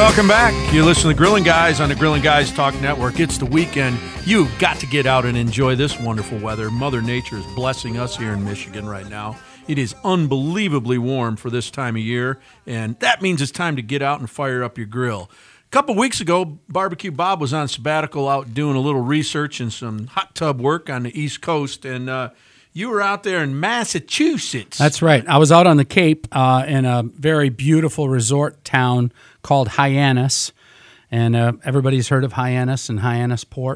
welcome back. You're listening to the Grilling Guys on the Grilling Guys Talk Network. It's the weekend. You've got to get out and enjoy this wonderful weather. Mother Nature is blessing us here in Michigan right now. It is unbelievably warm for this time of year, and that means it's time to get out and fire up your grill. A couple weeks ago, Barbecue Bob was on sabbatical out doing a little research and some hot tub work on the East Coast, and you were out there in Massachusetts. That's right. I was out on the Cape in a very beautiful resort town called Hyannis, and everybody's heard of Hyannis and Hyannis Port.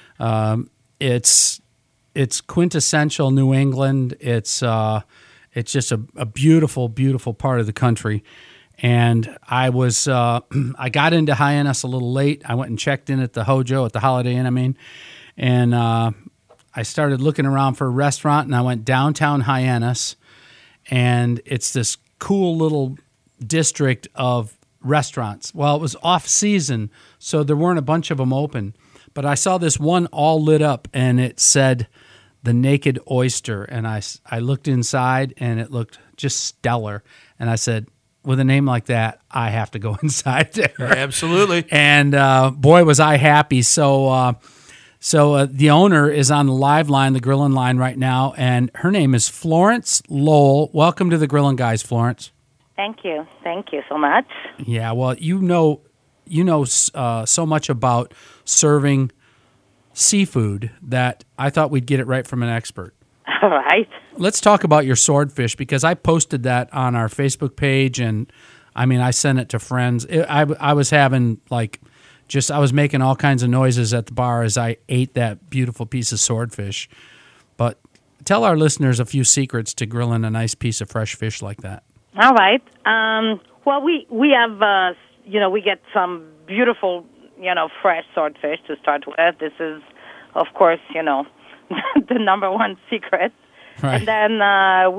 It's quintessential New England. It's just a beautiful, beautiful part of the country. And I got into Hyannis a little late. I went and checked in at the Hojo, at the Holiday Inn, and I started looking around for a restaurant, and I went downtown Hyannis, and it's this cool little district of restaurants. Well, it was off-season, so there weren't a bunch of them open. But I saw this one all lit up, and it said The Naked Oyster, and I looked inside, and it looked just stellar. And I said, with a name like that, I have to go inside there. Absolutely. And boy, was I happy. So the owner is on the live line, the Grillin' line right now, and her name is Florence Lowell. Welcome to the Grillin' Guys, Florence. Thank you. Thank you so much. Yeah, well, you know so much about serving seafood that I thought we'd get it right from an expert. All right. Let's talk about your swordfish, because I posted that on our Facebook page, and I sent it to friends. I was having I was making all kinds of noises at the bar as I ate that beautiful piece of swordfish. But tell our listeners a few secrets to grilling a nice piece of fresh fish like that. All right. Well, we have, we get some beautiful, fresh swordfish to start with. This is, of course, the number one secret. Right. And then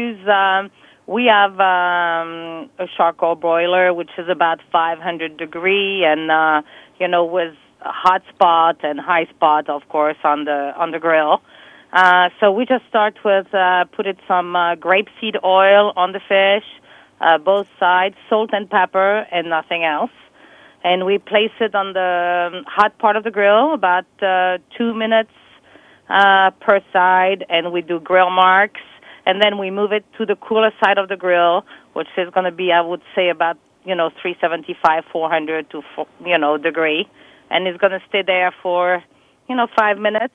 we have a charcoal broiler, which is about 500 degree, and with a hot spot and high spot, of course, on the grill. So we just start with putting some grapeseed oil on the fish, both sides, salt and pepper, and nothing else. And we place it on the hot part of the grill, about 2 minutes per side, and we do grill marks. And then we move it to the cooler side of the grill, which is going to be, I would say, about 375, 400 to degree, and it's going to stay there for 5 minutes.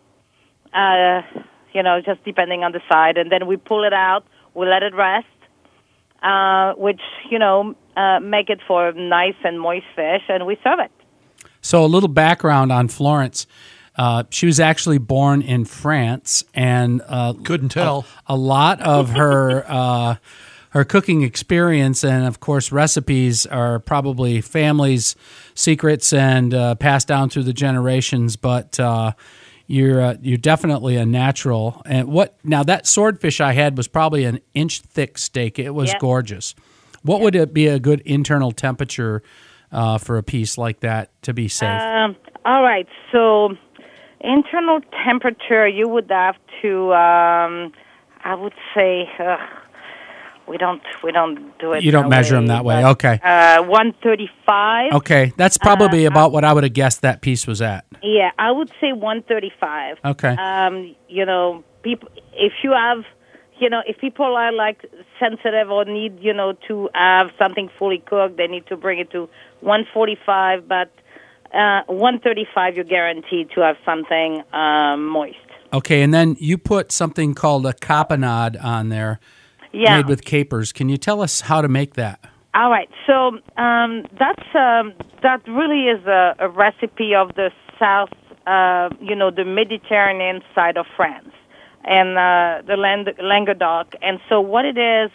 Just depending on the side, and then we pull it out, we let it rest, which, make it for nice and moist fish, and we serve it. So a little background on Florence. She was actually born in France, and couldn't tell. A lot of her her cooking experience and, of course, recipes are probably family's secrets and passed down through the generations, but you're definitely a natural. And now that swordfish I had was probably an inch thick steak. It was gorgeous. What would it be a good internal temperature for a piece like that to be safe? All right. So internal temperature, you would have to, I would say, we don't do it. You don't measure them that way. Okay. 135. Okay, that's probably about what I would have guessed that piece was at. Yeah, I would say 135. Okay. People, if you have, if people are sensitive or need, to have something fully cooked, they need to bring it to 145. But 135, you're guaranteed to have something moist. Okay, and then you put something called a caponade on there. Yeah. Made with capers. Can you tell us how to make that? All right. So that really is a recipe of the south, the Mediterranean side of France and the Languedoc. And so what it is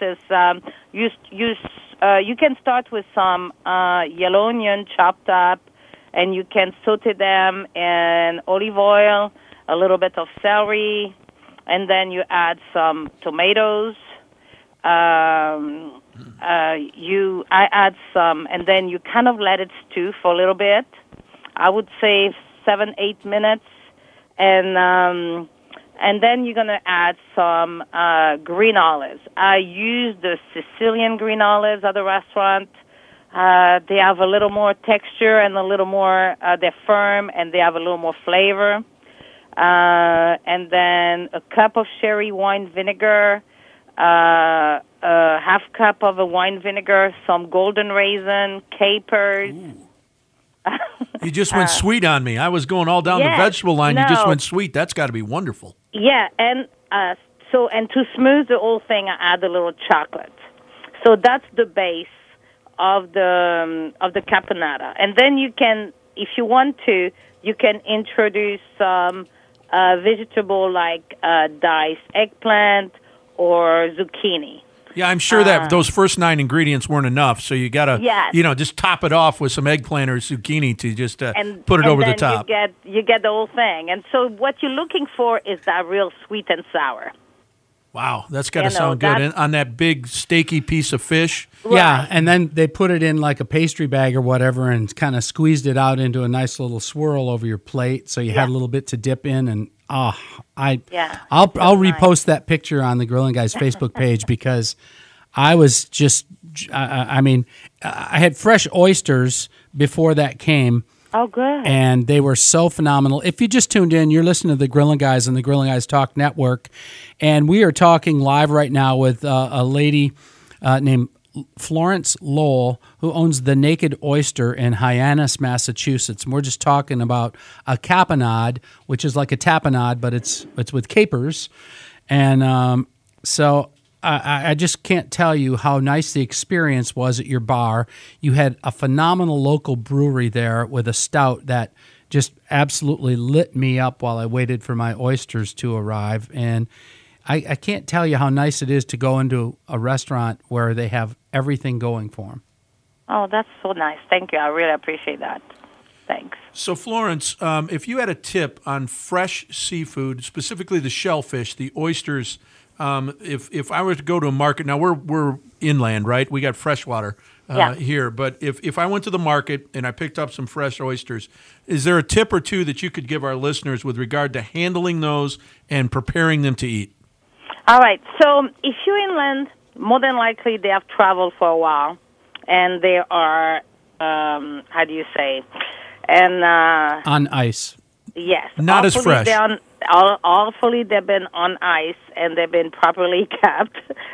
you can start with some yellow onion chopped up, and you can saute them in olive oil, a little bit of celery, and then you add some tomatoes. I add some, and then you kind of let it stew for a little bit. I would say 7-8 minutes, and then you're gonna add some green olives. I use the Sicilian green olives at the restaurant. They have a little more texture and a little more, they're firm and they have a little more flavor. And then a cup of sherry wine vinegar, a half cup of a wine vinegar, some golden raisin, capers. You just went sweet on me. I was going all down the vegetable line. No. You just went sweet. That's got to be wonderful. Yeah, and and to smooth the whole thing, I add a little chocolate. So that's the base of the caponata. And then you can, if you want to, you can introduce some vegetable like diced eggplant or zucchini. Yeah, I'm sure that those first 9 ingredients weren't enough, so you got to, just top it off with some eggplant or zucchini to just put it over the top. You get the whole thing. And so what you're looking for is that real sweet and sour. Wow, that's got to sound good. And on that big steaky piece of fish. Right. Yeah, and then they put it in like a pastry bag or whatever and kind of squeezed it out into a nice little swirl over your plate, so you had a little bit to dip in. And I'll repost that picture on the Grilling Guys Facebook page because I was just, I had fresh oysters before that came. Oh, good. And they were so phenomenal. If you just tuned in, you're listening to the Grilling Guys on the Grilling Guys Talk Network, and we are talking live right now with a lady named Florence Lowell, who owns the Naked Oyster in Hyannis, Massachusetts. And we're just talking about a caponade, which is like a tapenade, but it's with capers. And so I just can't tell you how nice the experience was at your bar. You had a phenomenal local brewery there with a stout that just absolutely lit me up while I waited for my oysters to arrive. And I can't tell you how nice it is to go into a restaurant where they have everything going for them. Oh, that's so nice. Thank you. I really appreciate that. Thanks. So, Florence, if you had a tip on fresh seafood, specifically the shellfish, the oysters, if I were to go to a market, now we're inland, right? We got freshwater here, but if I went to the market and I picked up some fresh oysters, is there a tip or two that you could give our listeners with regard to handling those and preparing them to eat? All right. So if you're inland, more than likely they have traveled for a while, and they are, how do you say, and on ice. Yes. Not as fresh. Hopefully they've been on ice and they've been properly kept.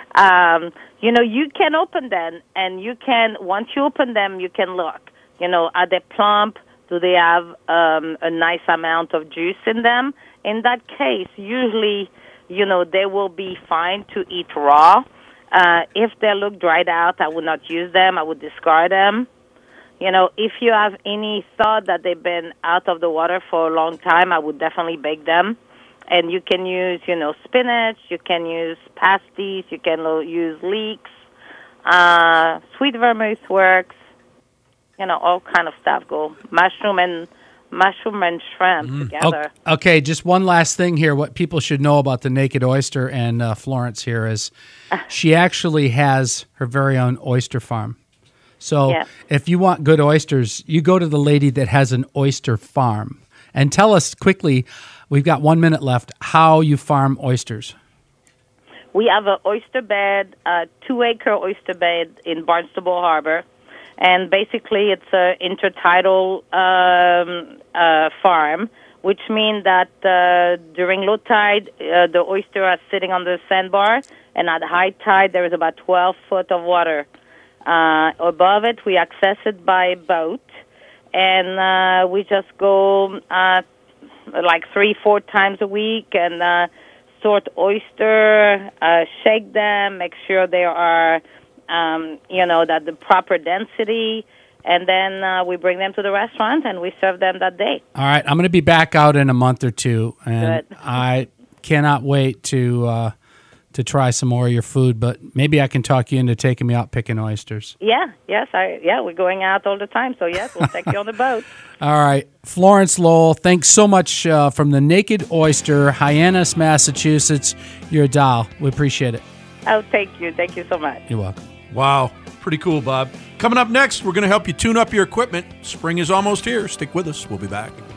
You can open them, and once you open them, you can look. Are they plump? Do they have a nice amount of juice in them? In that case, usually, they will be fine to eat raw. If they look dried out, I would not use them. I would discard them. If you have any thought that they've been out of the water for a long time, I would definitely bake them. And you can use, spinach, you can use pasties, you can use leeks, sweet vermouth works, all kind of stuff go. Mushroom and shrimp together. Okay, just one last thing here. What people should know about the Naked Oyster and Florence here is she actually has her very own oyster farm. So if you want good oysters, you go to the lady that has an oyster farm. And tell us quickly, we've got 1 minute left, how you farm oysters. We have an oyster bed, a 2-acre oyster bed in Barnstable Harbor. And basically it's an intertidal farm, which means that during low tide, the oyster are sitting on the sandbar, and at high tide, there is about 12 foot of water. Above it, we access it by boat, and we just go like 3-4 times a week and sort oyster, shake them, make sure they are, that the proper density, and then we bring them to the restaurant and we serve them that day. All right, I'm going to be back out in a month or two, and Good. I cannot wait to try some more of your food, but maybe I can talk you into taking me out picking oysters. We're going out all the time, so yes, we'll take you on the boat. All right. Florence Lowell, thanks so much from the Naked Oyster, Hyannis, Massachusetts. You're a doll. We appreciate it. Oh, thank you. Thank you so much. You're welcome. Wow. Pretty cool, Bob. Coming up next, we're going to help you tune up your equipment. Spring is almost here. Stick with us. We'll be back.